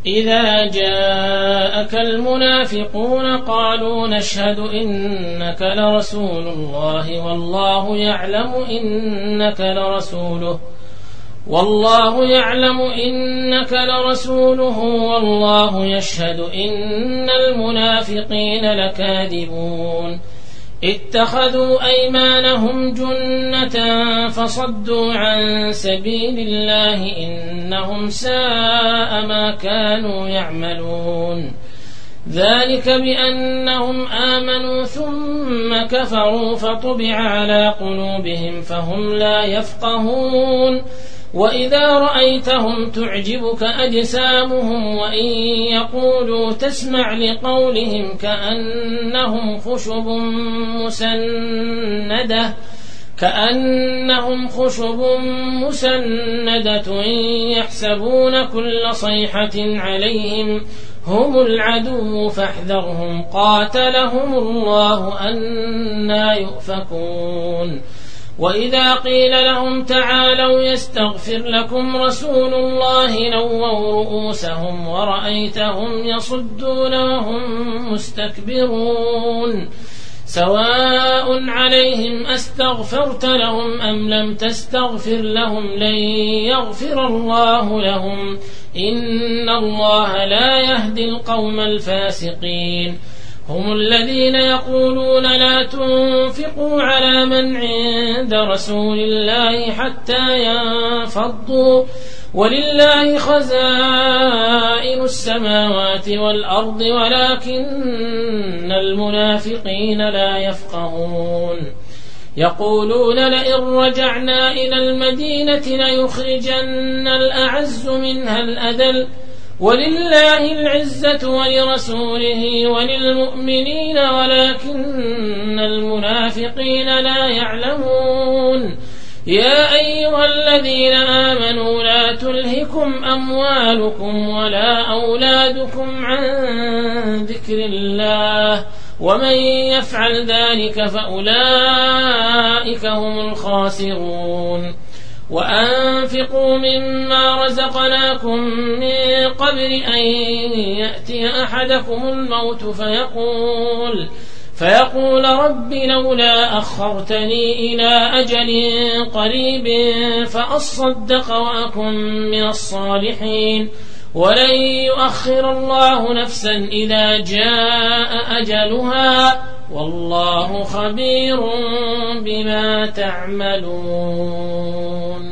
إذا جاءك المنافقون قالوا نشهد إنك لرسول الله والله يعلم إنك لرسوله والله يشهد إن المنافقين لكاذبون اتخذوا أيمانهم جنة فصدوا عن سبيل الله إنهم ساء ما كانوا يعملون ذلك بأنهم آمنوا ثم كفروا فطبع على قلوبهم فهم لا يفقهون وإذا رأيتهم تعجبك أجسامهم وإن يقولوا تسمع لقولهم كأنهم خشب مسندة يحسبون كل صيحة عليهم هم العدو فاحذرهم قاتلهم الله أنى يؤفكون وإذا قيل لهم تعالوا يستغفر لكم رسول الله نووا رؤوسهم ورأيتهم يصدون وهم مستكبرون سواء عليهم أستغفرت لهم أم لم تستغفر لهم لن يغفر الله لهم إن الله لا يهدي القوم الفاسقين هم الذين يقولون لا تنفقوا على من عند رسول الله حتى ينفضوا ولله خزائن السماوات والأرض ولكن المنافقين لا يفقهون يقولون لئن رجعنا إلى المدينة ليخرجن الأعز منها الأذل ولله العزة ولرسوله وللمؤمنين ولكن المنافقين لا يعلمون يا أيها الذين آمنوا لا تلهكم أموالكم ولا أولادكم عن ذكر الله ومن يفعل ذلك فأولئك هم الخاسرون وأنفقوا مما رزقناكم من قبل أن يأتي أحدكم الموت فيقول رب لولا أخرتني إلى أجل قريب فأصدق وأكن من الصالحين ولن يؤخر الله نفسا إذا جاء أجلها والله خبير بما تعملون